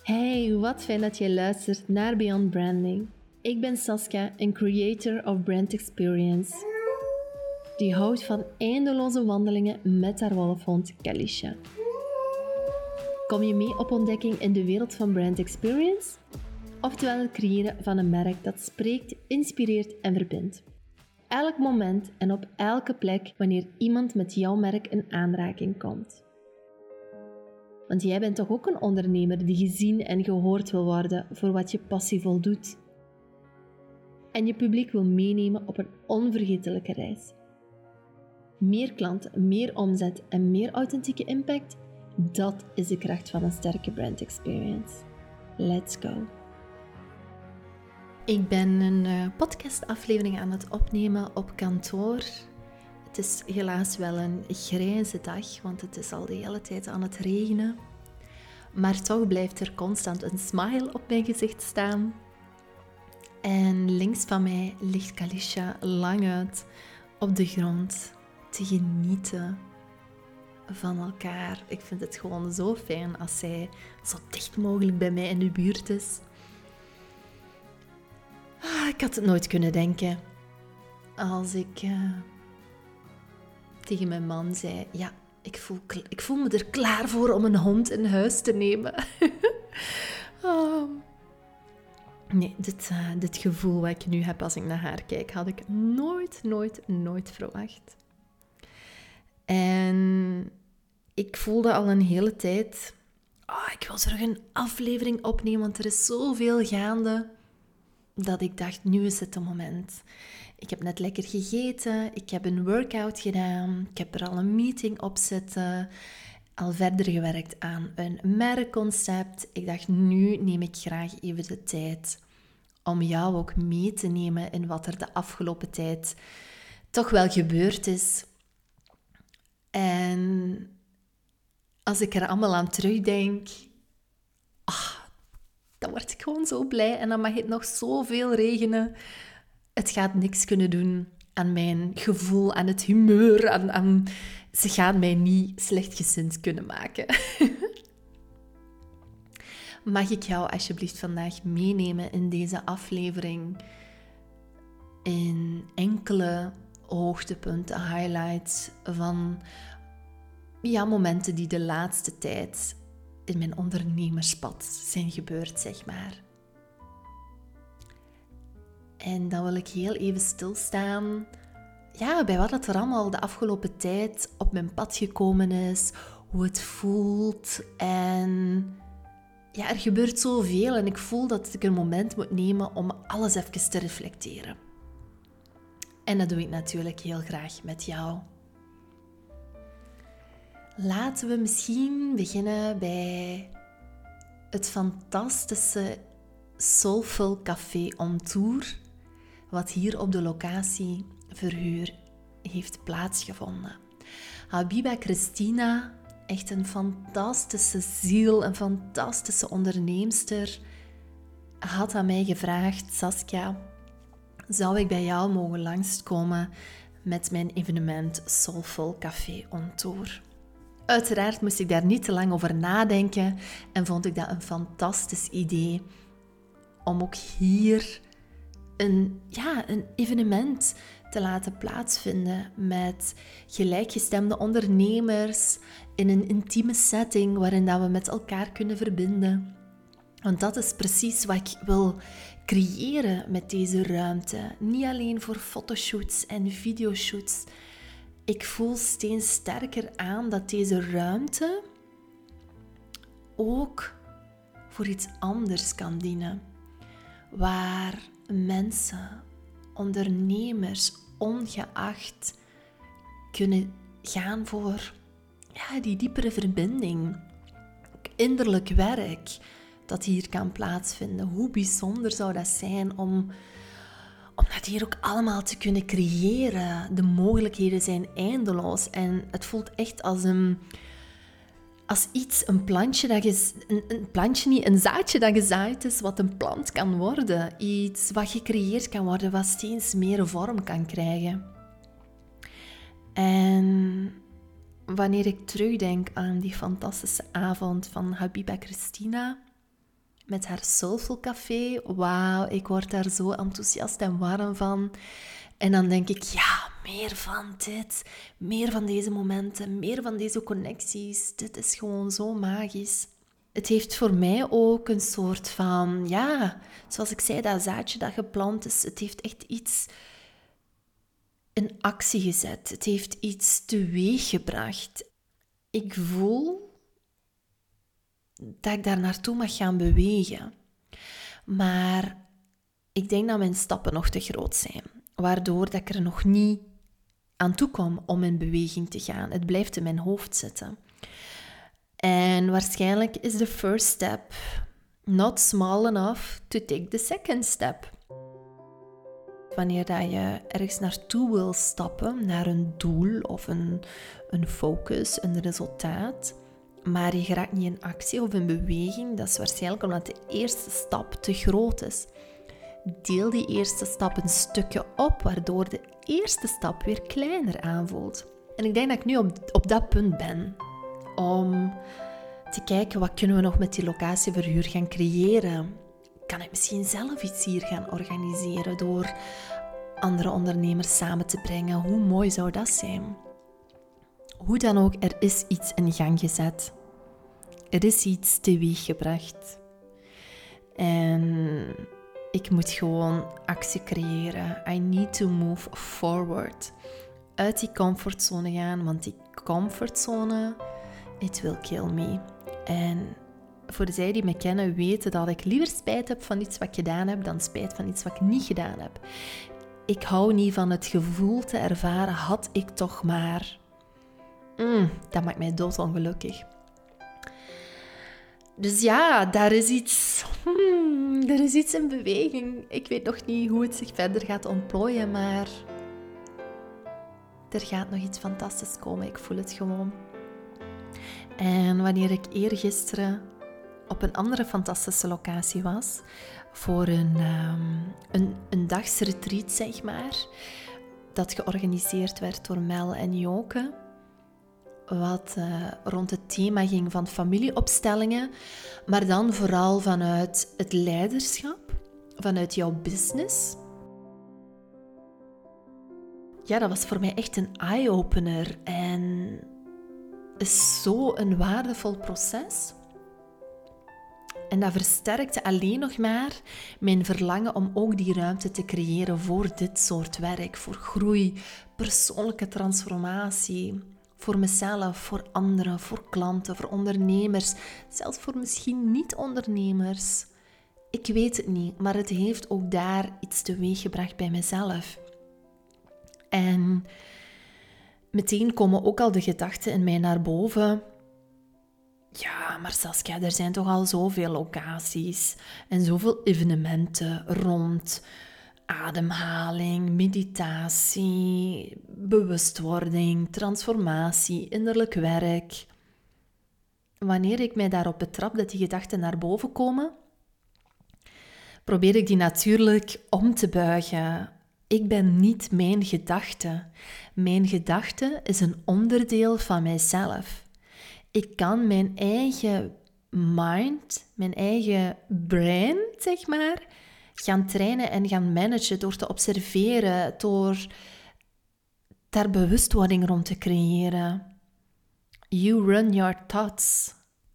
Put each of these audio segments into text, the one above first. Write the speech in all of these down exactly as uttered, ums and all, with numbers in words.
Hey, wat fijn dat je luistert naar Beyond Branding. Ik ben Saskia, een creator of brand experience. Die houdt van eindeloze wandelingen met haar wolfhond Kalisha. Kom je mee op ontdekking in de wereld van brand experience? Oftewel het creëren van een merk dat spreekt, inspireert en verbindt. Elk moment en op elke plek wanneer iemand met jouw merk in aanraking komt. Want jij bent toch ook een ondernemer die gezien en gehoord wil worden voor wat je passievol doet. En je publiek wil meenemen op een onvergetelijke reis. Meer klanten, meer omzet en meer authentieke impact, dat is de kracht van een sterke brand experience. Let's go! Ik ben een uh, podcastaflevering aan het opnemen op kantoor. Het is helaas wel een grijze dag, want het is al de hele tijd aan het regenen. Maar toch blijft er constant een smile op mijn gezicht staan. En links van mij ligt Kalisha lang uit op de grond te genieten van elkaar. Ik vind het gewoon zo fijn als zij zo dicht mogelijk bij mij in de buurt is. Ah, ik had het nooit kunnen denken als ik uh, tegen mijn man zei, ja, ik voel, ik voel me er klaar voor om een hond in huis te nemen. oh. Nee, dit, uh, dit gevoel wat ik nu heb als ik naar haar kijk, had ik nooit, nooit, nooit verwacht. En ik voelde al een hele tijd, oh, ik wil terug een aflevering opnemen, want er is zoveel gaande, dat ik dacht, nu is het het moment. Ik heb net lekker gegeten, ik heb een workout gedaan, ik heb er al een meeting op zitten, al verder gewerkt aan een merkconcept. Ik dacht, nu neem ik graag even de tijd om jou ook mee te nemen in wat er de afgelopen tijd toch wel gebeurd is. En als ik er allemaal aan terugdenk, ah, dan word ik gewoon zo blij en dan mag het nog zoveel regenen. Het gaat niks kunnen doen aan mijn gevoel, aan het humeur. Aan, aan... Ze gaan mij niet slechtgezind kunnen maken. Mag ik jou alsjeblieft vandaag meenemen in deze aflevering? In enkele hoogtepunten, highlights van ja, momenten die de laatste tijd in mijn ondernemerspad zijn gebeurd, zeg maar. En dan wil ik heel even stilstaan ja, bij wat er allemaal de afgelopen tijd op mijn pad gekomen is, hoe het voelt. En ja, er gebeurt zoveel en ik voel dat ik een moment moet nemen om alles even te reflecteren. En dat doe ik natuurlijk heel graag met jou. Laten we misschien beginnen bij het fantastische Soulful Café on Tour, wat hier op de locatie verhuur heeft plaatsgevonden. Habiba Christina, echt een fantastische ziel, een fantastische onderneemster, had aan mij gevraagd, Saskia, zou ik bij jou mogen langskomen met mijn evenement Soulful Café on Tour? Uiteraard moest ik daar niet te lang over nadenken en vond ik dat een fantastisch idee om ook hier een, ja, een evenement te laten plaatsvinden met gelijkgestemde ondernemers in een intieme setting waarin dat we met elkaar kunnen verbinden. Want dat is precies wat ik wil creëren met deze ruimte. Niet alleen voor fotoshoots en videoshoots. Ik voel steeds sterker aan dat deze ruimte ook voor iets anders kan dienen. Waar mensen, ondernemers, ongeacht kunnen gaan voor ja, die diepere verbinding. Innerlijk werk dat hier kan plaatsvinden. Hoe bijzonder zou dat zijn om, om dat hier ook allemaal te kunnen creëren. De mogelijkheden zijn eindeloos en het voelt echt als een... Als iets, een plantje, dat je, een, een plantje niet, een zaadje dat gezaaid is, wat een plant kan worden. Iets wat gecreëerd kan worden, wat steeds meer vorm kan krijgen. En wanneer ik terugdenk aan die fantastische avond van Habiba Christina, met haar Soulful Café. Wauw, ik word daar zo enthousiast en warm van. En dan denk ik, ja, meer van dit. Meer van deze momenten, meer van deze connecties. Dit is gewoon zo magisch. Het heeft voor mij ook een soort van, ja, zoals ik zei, dat zaadje dat geplant is. Het heeft echt iets in actie gezet. Het heeft iets teweeggebracht. Ik voel dat ik daar naartoe mag gaan bewegen. Maar ik denk dat mijn stappen nog te groot zijn. Waardoor dat ik er nog niet aan toe kom om in beweging te gaan. Het blijft in mijn hoofd zitten. En waarschijnlijk is de first step not small enough to take the second step. Wanneer dat je ergens naartoe wil stappen, naar een doel of een, een focus, een resultaat, maar je geraakt niet in actie of in beweging, dat is waarschijnlijk omdat de eerste stap te groot is. Deel die eerste stap een stukje op, waardoor de eerste stap weer kleiner aanvoelt. En ik denk dat ik nu op, op dat punt ben om te kijken wat kunnen we nog met die locatieverhuur gaan creëren. Kan ik misschien zelf iets hier gaan organiseren door andere ondernemers samen te brengen? Hoe mooi zou dat zijn? Hoe dan ook, er is iets in gang gezet. Er is iets teweeggebracht. En ik moet gewoon actie creëren. I need to move forward. Uit die comfortzone gaan, want die comfortzone, it will kill me. En voor zij die me kennen weten dat ik liever spijt heb van iets wat ik gedaan heb dan spijt van iets wat ik niet gedaan heb. Ik hou niet van het gevoel te ervaren, had ik toch maar. Mm, dat maakt mij doodongelukkig. Dus ja, daar is iets, hmm, er is iets in beweging. Ik weet nog niet hoe het zich verder gaat ontplooien, maar er gaat nog iets fantastisch komen. Ik voel het gewoon. En wanneer ik eergisteren op een andere fantastische locatie was, voor een, um, een, een dagsretreat, zeg maar, dat georganiseerd werd door Mel en Joke, wat uh, rond het thema ging van familieopstellingen, maar dan vooral vanuit het leiderschap, vanuit jouw business. Ja, dat was voor mij echt een eye-opener en is zo een waardevol proces. En dat versterkte alleen nog maar mijn verlangen om ook die ruimte te creëren voor dit soort werk, voor groei, persoonlijke transformatie, voor mezelf, voor anderen, voor klanten, voor ondernemers, zelfs voor misschien niet-ondernemers. Ik weet het niet, maar het heeft ook daar iets teweeggebracht bij mezelf. En meteen komen ook al de gedachten in mij naar boven. Ja, maar Saskia, er zijn toch al zoveel locaties en zoveel evenementen rond ademhaling, meditatie, bewustwording, transformatie, innerlijk werk. Wanneer ik mij daarop betrap dat die gedachten naar boven komen, probeer ik die natuurlijk om te buigen. Ik ben niet mijn gedachte. Mijn gedachte is een onderdeel van mijzelf. Ik kan mijn eigen mind, mijn eigen brain, zeg maar, gaan trainen en gaan managen door te observeren, door daar bewustwording rond te creëren. You run your thoughts.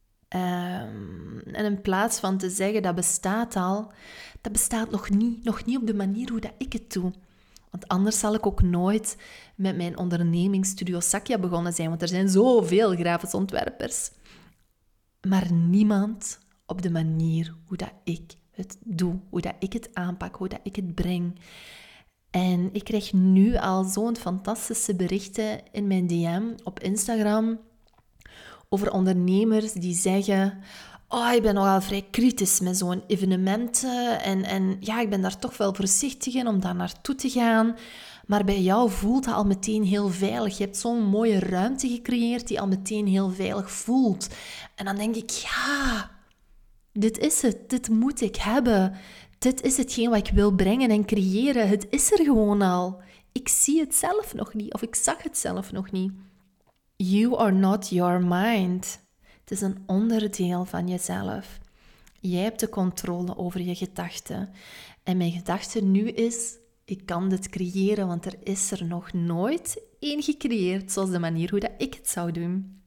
Um, en in plaats van te zeggen dat bestaat al, dat bestaat nog niet, nog niet op de manier hoe dat ik het doe. Want anders zal ik ook nooit met mijn onderneming Studio Sakya begonnen zijn, want er zijn zoveel grafisch ontwerpers. Maar niemand op de manier hoe dat ik het doe, hoe dat ik het aanpak, hoe dat ik het breng. En ik krijg nu al zo'n fantastische berichten in mijn D M op Instagram over ondernemers die zeggen: oh, ik ben nogal vrij kritisch met zo'n evenementen en, en ja, ik ben daar toch wel voorzichtig in om daar naartoe te gaan. Maar bij jou voelt het al meteen heel veilig. Je hebt zo'n mooie ruimte gecreëerd die al meteen heel veilig voelt. En dan denk ik, ja, dit is het. Dit moet ik hebben. Dit is hetgeen wat ik wil brengen en creëren. Het is er gewoon al. Ik zie het zelf nog niet, of ik zag het zelf nog niet. You are not your mind. Het is een onderdeel van jezelf. Jij hebt de controle over je gedachten. En mijn gedachte nu is, ik kan dit creëren, want er is er nog nooit één gecreëerd zoals de manier hoe dat ik het zou doen.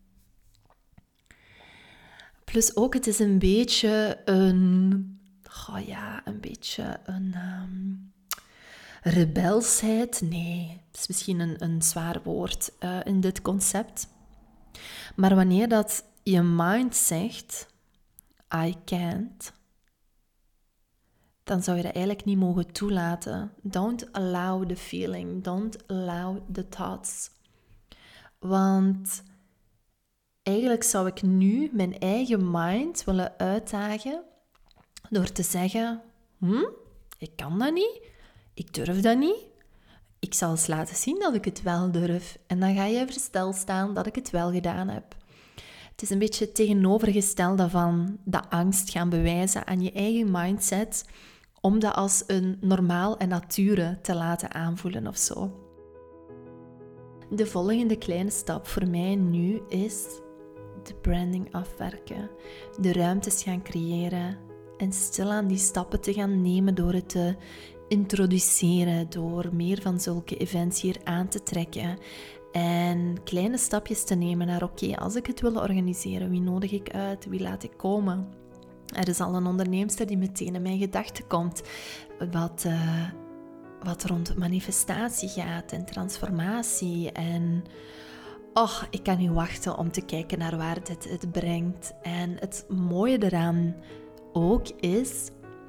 Plus ook, het is een beetje een... Oh ja, een beetje een... Um, rebelsheid? Nee, het is misschien een, een zwaar woord uh, in dit concept. Maar wanneer dat je mind zegt, I can't, dan zou je dat eigenlijk niet mogen toelaten. Don't allow the feeling, don't allow the thoughts. Want eigenlijk zou ik nu mijn eigen mind willen uitdagen door te zeggen, hm, ik kan dat niet, ik durf dat niet. Ik zal eens laten zien dat ik het wel durf. En dan ga je versteld staan dat ik het wel gedaan heb. Het is een beetje het tegenovergestelde van de angst gaan bewijzen aan je eigen mindset, om dat als een normaal en nature te laten aanvoelen of zo. De volgende kleine stap voor mij nu is de branding afwerken. De ruimtes gaan creëren en stilaan die stappen te gaan nemen door het te introduceren, door meer van zulke events hier aan te trekken. En kleine stapjes te nemen naar, oké, okay, als ik het wil organiseren, wie nodig ik uit, wie laat ik komen? Er is al een onderneemster die meteen in mijn gedachten komt, wat, uh, wat rond manifestatie gaat en transformatie. En oh, ik kan niet wachten om te kijken naar waar dit het brengt. En het mooie eraan ook is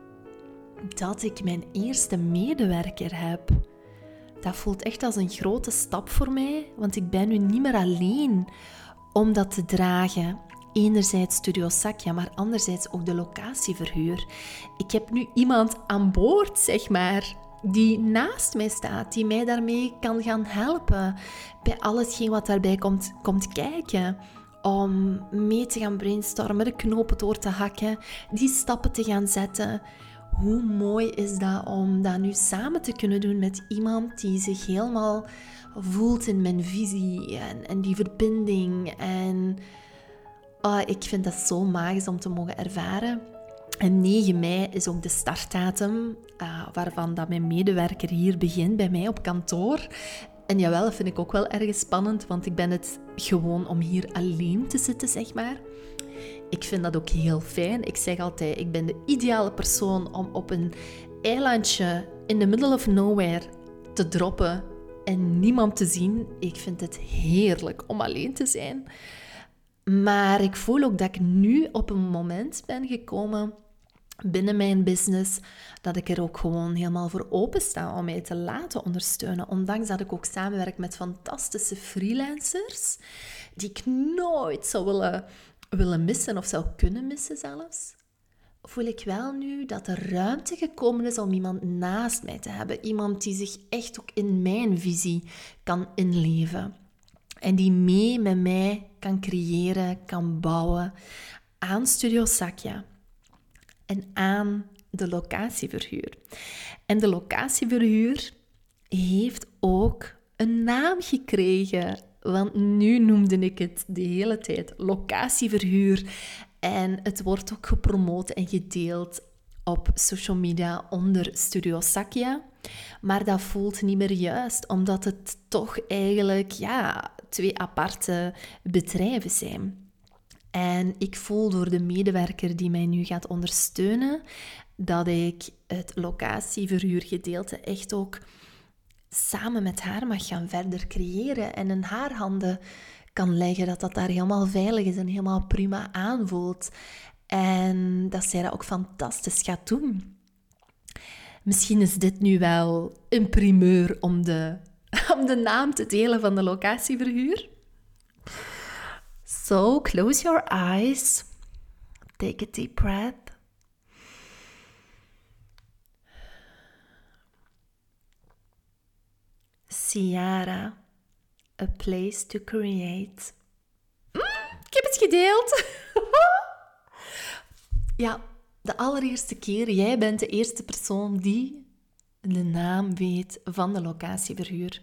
dat ik mijn eerste medewerker heb. Dat voelt echt als een grote stap voor mij, want ik ben nu niet meer alleen om dat te dragen. Enerzijds Studio Sakya, maar anderzijds ook de locatieverhuur. Ik heb nu iemand aan boord, zeg maar, die naast mij staat, die mij daarmee kan gaan helpen bij al hetgeen wat daarbij komt, komt kijken. Om mee te gaan brainstormen, de knopen door te hakken, die stappen te gaan zetten. Hoe mooi is dat om dat nu samen te kunnen doen met iemand die zich helemaal voelt in mijn visie en, en die verbinding. En oh, ik vind dat zo magisch om te mogen ervaren. En negen mei is ook de startdatum uh, waarvan dat mijn medewerker hier begint bij mij op kantoor. En jawel, dat vind ik ook wel erg spannend, want ik ben het gewoon om hier alleen te zitten, zeg maar. Ik vind dat ook heel fijn. Ik zeg altijd, ik ben de ideale persoon om op een eilandje in the middle of nowhere te droppen en niemand te zien. Ik vind het heerlijk om alleen te zijn. Maar ik voel ook dat ik nu op een moment ben gekomen binnen mijn business, dat ik er ook gewoon helemaal voor open sta om mij te laten ondersteunen. Ondanks dat ik ook samenwerk met fantastische freelancers, die ik nooit zou willen, willen missen of zou kunnen missen zelfs, voel ik wel nu dat er ruimte gekomen is om iemand naast mij te hebben. Iemand die zich echt ook in mijn visie kan inleven. En die mee met mij kan creëren, kan bouwen aan Studio Sakya. En aan de locatieverhuur. En de locatieverhuur heeft ook een naam gekregen. Want nu noemde ik het de hele tijd locatieverhuur. En het wordt ook gepromoot en gedeeld op social media onder Studio Sakya. Maar dat voelt niet meer juist, omdat het toch eigenlijk ja, twee aparte bedrijven zijn. En ik voel door de medewerker die mij nu gaat ondersteunen, dat ik het locatieverhuurgedeelte echt ook samen met haar mag gaan verder creëren en in haar handen kan leggen, dat dat daar helemaal veilig is en helemaal prima aanvoelt. En dat zij dat ook fantastisch gaat doen. Misschien is dit nu wel een primeur om de, om de naam te delen van de locatieverhuur. So, close your eyes. Take a deep breath. Ciara, a place to create. Mm, ik heb het gedeeld. Ja, de allereerste keer. Jij bent de eerste persoon die de naam weet van de locatieverhuur.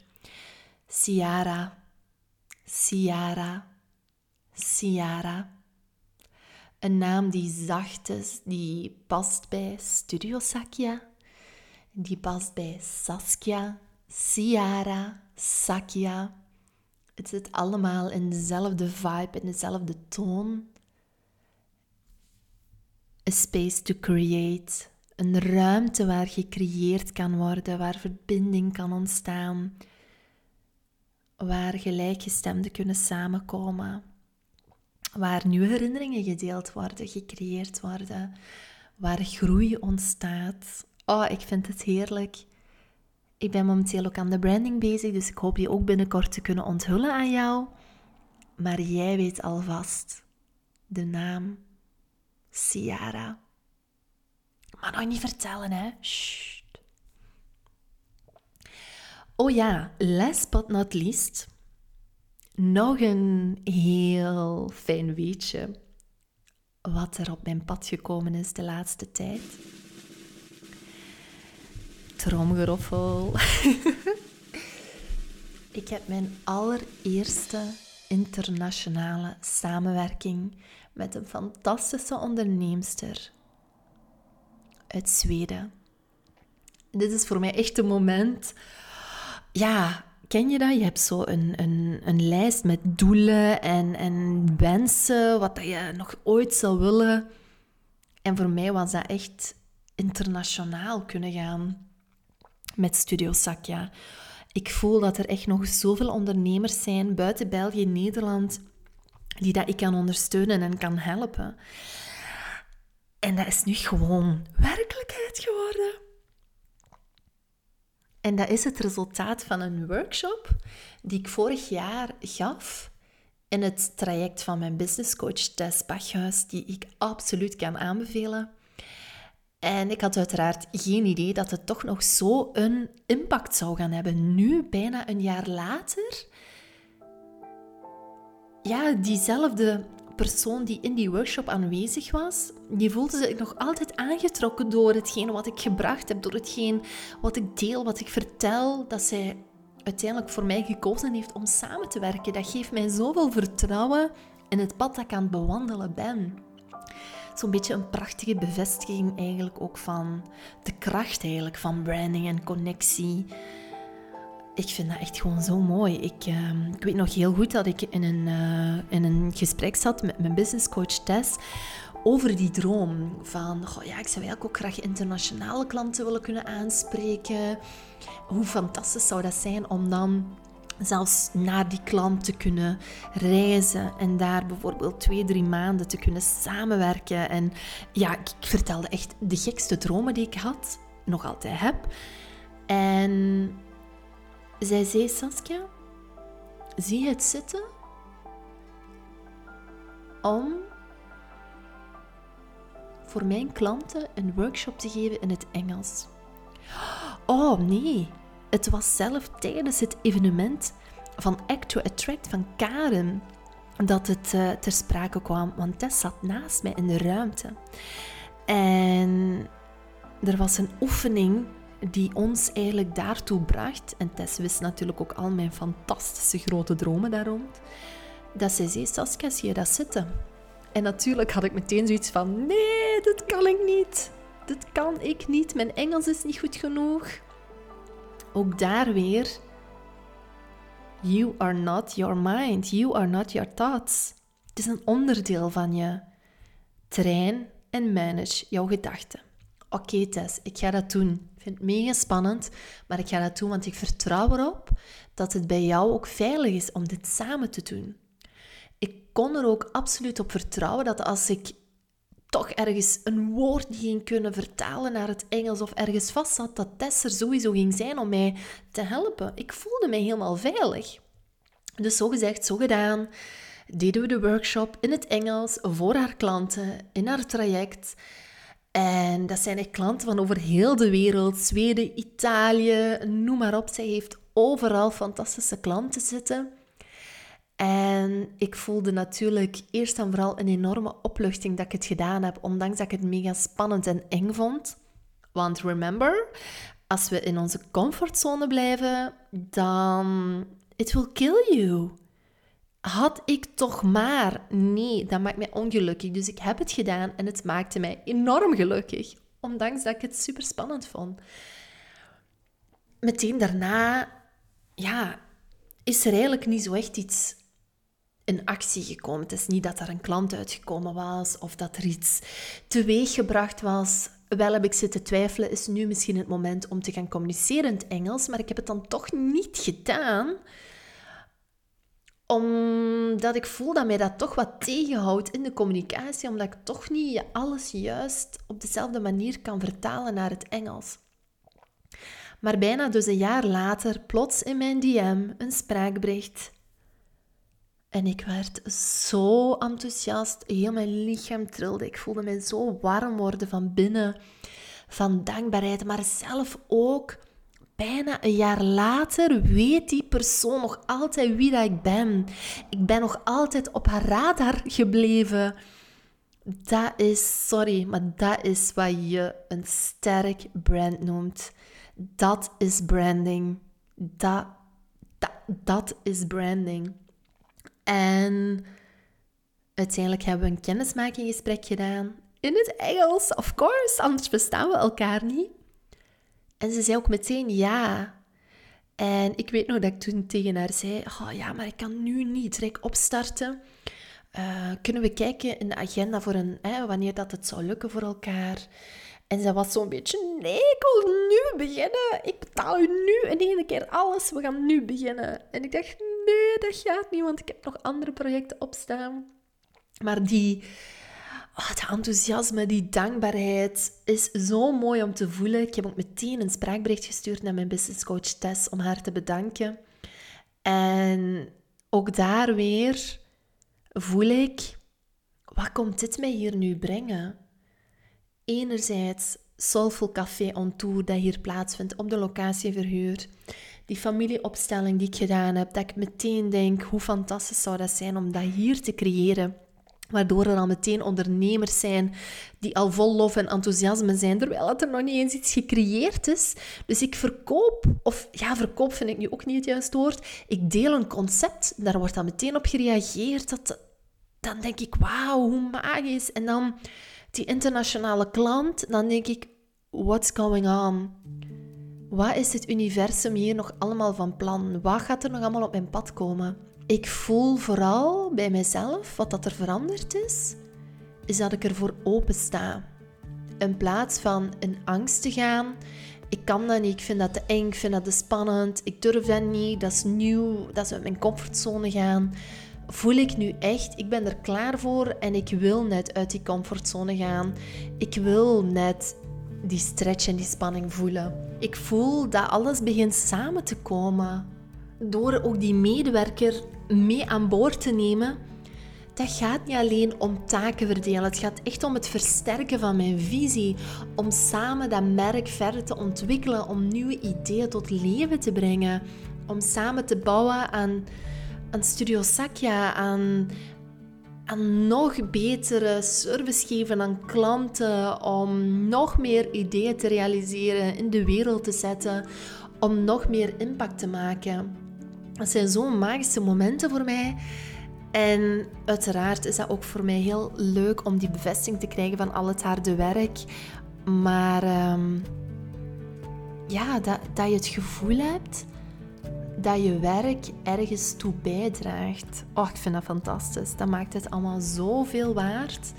Ciara, Ciara, Ciara. Een naam die zacht is, die past bij Studio Sakya. Die past bij Saskia, Ciara, Sakya. Het zit allemaal in dezelfde vibe, in dezelfde toon. A space to create. Een ruimte waar gecreëerd kan worden, waar verbinding kan ontstaan. Waar gelijkgestemden kunnen samenkomen. Waar nieuwe herinneringen gedeeld worden, gecreëerd worden. Waar groei ontstaat. Oh, ik vind het heerlijk. Ik ben momenteel ook aan de branding bezig, dus ik hoop die ook binnenkort te kunnen onthullen aan jou. Maar jij weet alvast de naam Ciara. Maar nog niet vertellen, hè. Sst. Oh ja, last but not least. Nog een heel fijn weetje wat er op mijn pad gekomen is de laatste tijd. Tromgeroffel. Ik heb mijn allereerste internationale samenwerking met een fantastische onderneemster uit Zweden. Dit is voor mij echt een moment. Ja, ken je dat? Je hebt zo een, een, een lijst met doelen en, en wensen, wat dat je nog ooit zou willen. En voor mij was dat echt internationaal kunnen gaan met Studio Sakya. Ik voel dat er echt nog zoveel ondernemers zijn buiten België en Nederland die dat ik kan ondersteunen en kan helpen. En dat is nu gewoon werkelijkheid geworden. En dat is het resultaat van een workshop die ik vorig jaar gaf in het traject van mijn businesscoach Tess Bachhuis, die ik absoluut kan aanbevelen. En ik had uiteraard geen idee dat het toch nog zo een impact zou gaan hebben. Nu, bijna een jaar later, ja, diezelfde persoon die in die workshop aanwezig was, die voelde zich nog altijd aangetrokken door hetgeen wat ik gebracht heb, door hetgeen wat ik deel, wat ik vertel, dat zij uiteindelijk voor mij gekozen heeft om samen te werken. Dat geeft mij zoveel vertrouwen in het pad dat ik aan het bewandelen ben. Zo'n beetje een prachtige bevestiging eigenlijk ook van de kracht eigenlijk van branding en connectie. Ik vind dat echt gewoon zo mooi. Ik, uh, ik weet nog heel goed dat ik in een, uh, in een gesprek zat met mijn businesscoach Tess over die droom van, goh, ja, ik zou eigenlijk ook graag internationale klanten willen kunnen aanspreken. Hoe fantastisch zou dat zijn om dan zelfs naar die klant te kunnen reizen en daar bijvoorbeeld twee, drie maanden te kunnen samenwerken. En ja, ik, ik vertelde echt de gekste dromen die ik had, nog altijd heb. En zij zei, Saskia, zie je het zitten om voor mijn klanten een workshop te geven in het Engels? Oh nee, het was zelf tijdens het evenement van Act to Attract van Karen dat het uh, ter sprake kwam, want Tess zat naast mij in de ruimte. En er was een oefening die ons eigenlijk daartoe bracht, en Tess wist natuurlijk ook al mijn fantastische grote dromen daar rond, dat zij zei, Saskia, zie je dat zitten? En natuurlijk had ik meteen zoiets van, nee, dit kan ik niet. Dit kan ik niet. Mijn Engels is niet goed genoeg. Ook daar weer, you are not your mind. You are not your thoughts. Het is een onderdeel van je. Train en manage jouw gedachten. Oké, okay, Tess, ik ga dat doen. Ik vind het mega spannend, maar ik ga dat doen, want ik vertrouw erop dat het bij jou ook veilig is om dit samen te doen. Ik kon er ook absoluut op vertrouwen dat als ik toch ergens een woord niet ging kunnen vertalen naar het Engels of ergens vast zat, dat Tess er sowieso ging zijn om mij te helpen. Ik voelde mij helemaal veilig. Dus zo gezegd, zo gedaan, deden we de workshop in het Engels voor haar klanten, in haar traject. En dat zijn echt klanten van over heel de wereld, Zweden, Italië, noem maar op. Zij heeft overal fantastische klanten zitten. En ik voelde natuurlijk eerst en vooral een enorme opluchting dat ik het gedaan heb, ondanks dat ik het mega spannend en eng vond. Want remember, als we in onze comfortzone blijven, dan it will kill you. Had ik toch maar? Nee, dat maakt mij ongelukkig. Dus ik heb het gedaan en het maakte mij enorm gelukkig. Ondanks dat ik het super spannend vond. Meteen daarna, ja, is er eigenlijk niet zo echt iets in actie gekomen. Het is niet dat er een klant uitgekomen was of dat er iets teweeggebracht was. Wel heb ik zitten twijfelen, is nu misschien het moment om te gaan communiceren in het Engels, maar ik heb het dan toch niet gedaan, omdat ik voel dat mij dat toch wat tegenhoudt in de communicatie, omdat ik toch niet alles juist op dezelfde manier kan vertalen naar het Engels. Maar bijna dus een jaar later, plots in mijn D M, een spraakbericht. En ik werd zo enthousiast, heel mijn lichaam trilde. Ik voelde mij zo warm worden van binnen, van dankbaarheid. Maar zelf ook, bijna een jaar later, weet die persoon nog altijd wie dat ik ben. Ik ben nog altijd op haar radar gebleven. Dat is, sorry, maar dat is wat je een sterk brand noemt. Dat is branding. Dat, dat, dat is branding. En uiteindelijk hebben we een kennismakinggesprek gedaan. In het Engels, of course, anders verstaan we elkaar niet. En ze zei ook meteen ja. En ik weet nog dat ik toen tegen haar zei, oh ja, maar ik kan nu niet direct opstarten. Uh, kunnen we kijken in de agenda voor een, hè, wanneer dat het zou lukken voor elkaar? En zij was zo'n beetje, nee, ik wil nu beginnen. Ik betaal u nu in één keer alles. We gaan nu beginnen. En ik dacht, nee, dat gaat niet, want ik heb nog andere projecten opstaan. Maar die, oh, dat enthousiasme, die dankbaarheid is zo mooi om te voelen. Ik heb ook meteen een spraakbericht gestuurd naar mijn business coach Tess om haar te bedanken. En ook daar weer voel ik, wat komt dit mij hier nu brengen? Enerzijds Soulful Café on Tour dat hier plaatsvindt op de locatie verhuurd. Die familieopstelling die ik gedaan heb, dat ik meteen denk, hoe fantastisch zou dat zijn om dat hier te creëren. Waardoor er al meteen ondernemers zijn die al vol lof en enthousiasme zijn, terwijl er nog niet eens iets gecreëerd is. Dus ik verkoop, of ja, verkoop vind ik nu ook niet het juiste woord. Ik deel een concept, daar wordt dan meteen op gereageerd. Dat, dan denk ik, wauw, hoe magisch. En dan die internationale klant, dan denk ik, what's going on? Wat is het universum hier nog allemaal van plan? Wat gaat er nog allemaal op mijn pad komen? Ik voel vooral bij mezelf, wat dat er veranderd is, is dat ik ervoor open sta. In plaats van in angst te gaan, ik kan dat niet, ik vind dat te eng, ik vind dat te spannend, ik durf dat niet, dat is nieuw, dat is uit mijn comfortzone gaan. Voel ik nu echt, ik ben er klaar voor en ik wil net uit die comfortzone gaan. Ik wil net die stretch en die spanning voelen. Ik voel dat alles begint samen te komen. Door ook die medewerker mee aan boord te nemen, dat gaat niet alleen om taken verdelen. Het gaat echt om het versterken van mijn visie. Om samen dat merk verder te ontwikkelen, om nieuwe ideeën tot leven te brengen. Om samen te bouwen aan, aan Studio Sakya, aan, aan nog betere service geven aan klanten, om nog meer ideeën te realiseren, in de wereld te zetten, om nog meer impact te maken. Dat zijn zo'n magische momenten voor mij. En uiteraard is dat ook voor mij heel leuk om die bevestiging te krijgen van al het harde werk. Maar um, ja, dat, dat je het gevoel hebt dat je werk ergens toe bijdraagt. Oh, ik vind dat fantastisch. Dat maakt het allemaal zoveel waard.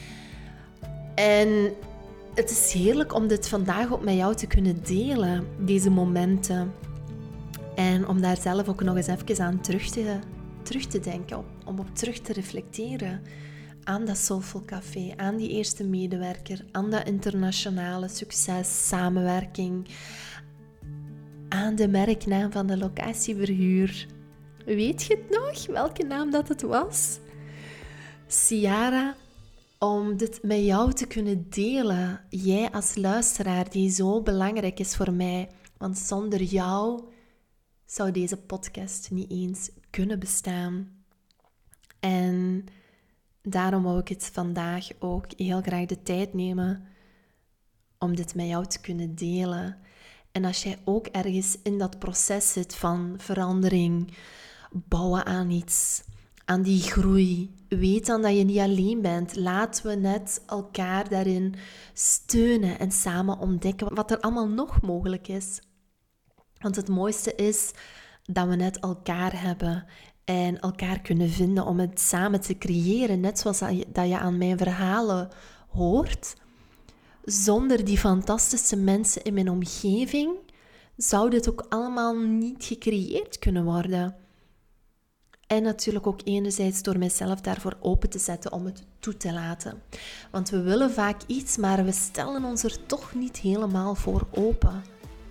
En het is heerlijk om dit vandaag ook met jou te kunnen delen, deze momenten. En om daar zelf ook nog eens even aan terug te, terug te denken, op, om op terug te reflecteren aan dat Soulful Café, aan die eerste medewerker, aan dat internationale succes, samenwerking, aan de merknaam van de locatieverhuur. Weet je het nog, welke naam dat het was? Ciara, om dit met jou te kunnen delen. Jij als luisteraar die zo belangrijk is voor mij. Want zonder jou zou deze podcast niet eens kunnen bestaan. En daarom wou ik het vandaag ook heel graag de tijd nemen om dit met jou te kunnen delen. En als jij ook ergens in dat proces zit van verandering, bouwen aan iets, aan die groei. Weet dan dat je niet alleen bent. Laten we net elkaar daarin steunen en samen ontdekken wat er allemaal nog mogelijk is. Want het mooiste is dat we net elkaar hebben en elkaar kunnen vinden om het samen te creëren. Net zoals dat je, dat je aan mijn verhalen hoort. Zonder die fantastische mensen in mijn omgeving zou dit ook allemaal niet gecreëerd kunnen worden. En natuurlijk ook enerzijds door mijzelf daarvoor open te zetten om het toe te laten. Want we willen vaak iets, maar we stellen ons er toch niet helemaal voor open.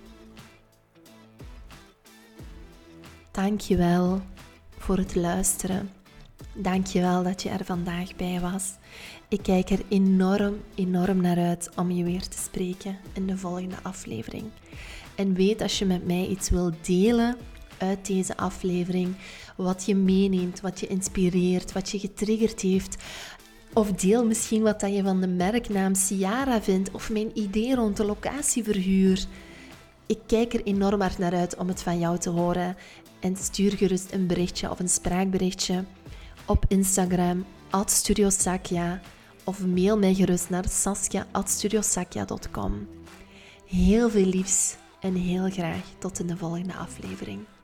Dank je wel voor het luisteren. Dank je wel dat je er vandaag bij was. Ik kijk er enorm, enorm naar uit om je weer te spreken in de volgende aflevering. En weet als je met mij iets wilt delen uit deze aflevering, wat je meeneemt, wat je inspireert, wat je getriggerd heeft. Of deel misschien wat dat je van de merknaam Ciara vindt of mijn idee rond de locatieverhuur. Ik kijk er enorm hard naar uit om het van jou te horen. En stuur gerust een berichtje of een spraakberichtje op Instagram, at studiosakya, of mail mij gerust naar saskia at studiosakya dot com. Heel veel liefs en heel graag tot in de volgende aflevering.